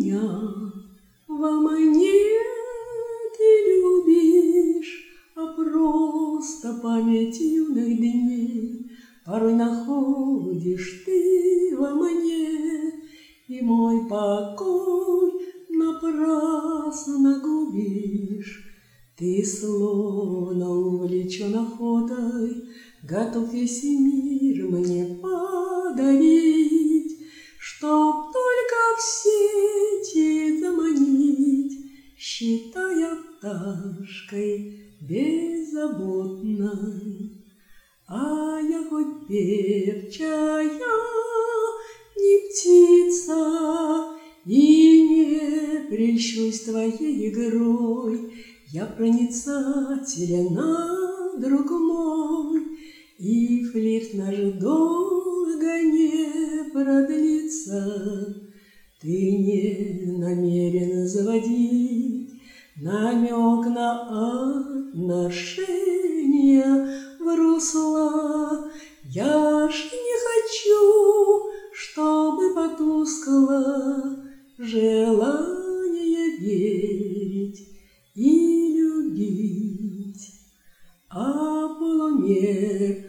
меня, во мне ты любишь, а просто память юных дней. Порой находишь ты во мне, и мой покой напрасно губишь. Ты словно увлечен охотой, готов весь мир мне подарить, чтоб только в сети заманить, считая пташкой беззаботной. А я хоть певчая, не птица, и не прельщусь твоей игрой. Я проницателен, друг мой, и флирт наш долго не продлится. Ты не намерен заводить намек на отношения в русло. Я ж не хочу, чтобы потускло желание верить и любить. А полумер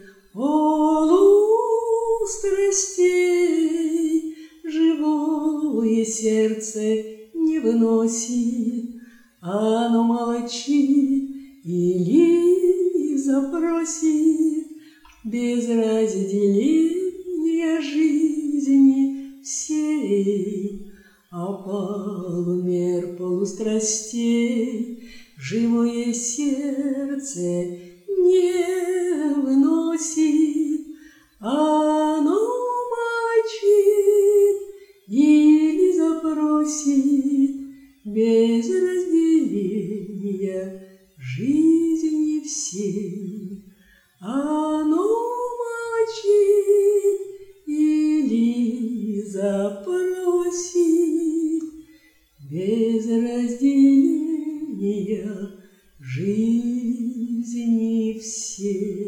полустрастей живое сердце не выносит. Оно молчит или запросит без разделения жизни всей. А полумер полустрастей живое сердце не выносит. Оно молчит или запросит без разделения жизни всей. Оно молчит или запросит без разделения жизни всей.